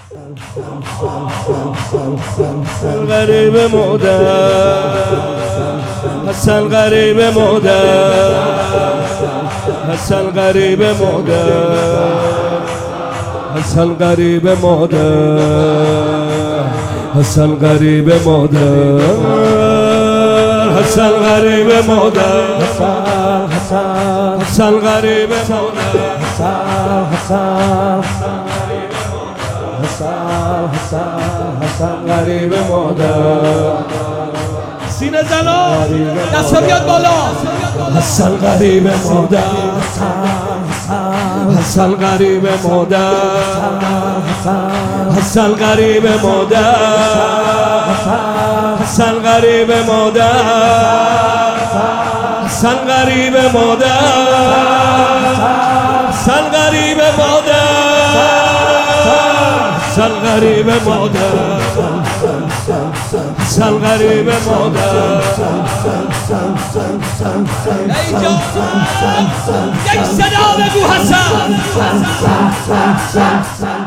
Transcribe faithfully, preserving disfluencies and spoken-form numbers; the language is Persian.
غریب مادر حسن غریب مادر حسن غریب مادر حسن غریب مادر حسن غریب مادر حسن غریب مادر حسن غریب مادر حسن غریب مادر سینه زنا دستا بیاد بالا حسن غریب مادر حسن غریب مادر حسن غریب مادر حسن غریب مادر حسن غریب مادر حسن غریب مادر حسن غریب مادر حسن غریب مادر ای جان یک صدا بگو حسن